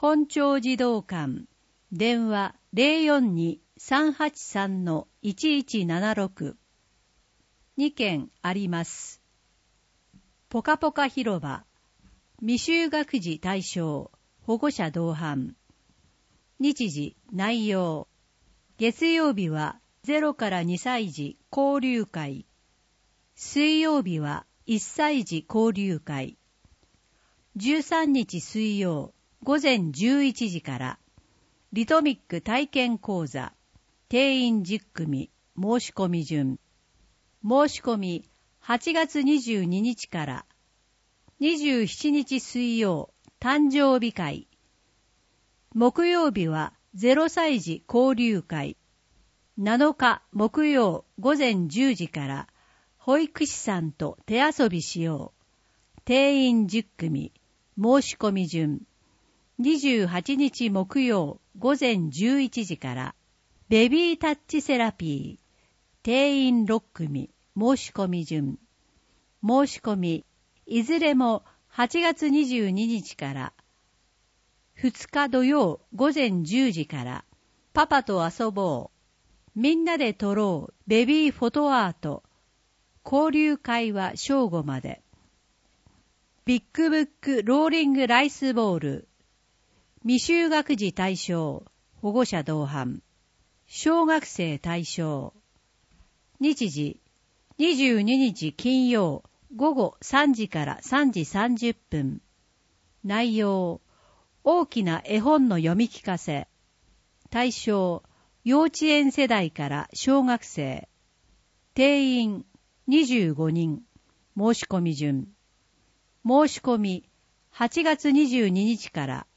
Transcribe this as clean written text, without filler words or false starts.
本町児童館電話 042-383-1176 2件あります。ぽかぽか広場未就学児対象保護者同伴。日時内容月曜日は0から2歳児交流会、水曜日は1歳児交流会。13日水曜午前11時からリトミック体験講座、定員10組申し込み順。申し込み8月22日から27日水曜誕生日会。木曜日は0歳児交流会。7日木曜午前10時から保育士さんと手遊びしよう。定員10組申し込み順。28日木曜午前11時からベビータッチセラピー。定員6組申し込み順。申し込みいずれも8月22日から2日土曜午前10時からパパと遊ぼう。みんなで撮ろうベビーフォトアート。交流会は正午まで。ビッグブックローリングライスボール。未就学児対象保護者同伴。小学生対象。日時22日金曜午後3時から3時30分。内容大きな絵本の読み聞かせ。対象幼稚園世代から小学生。定員25人。申し込み順。申し込み8月22日から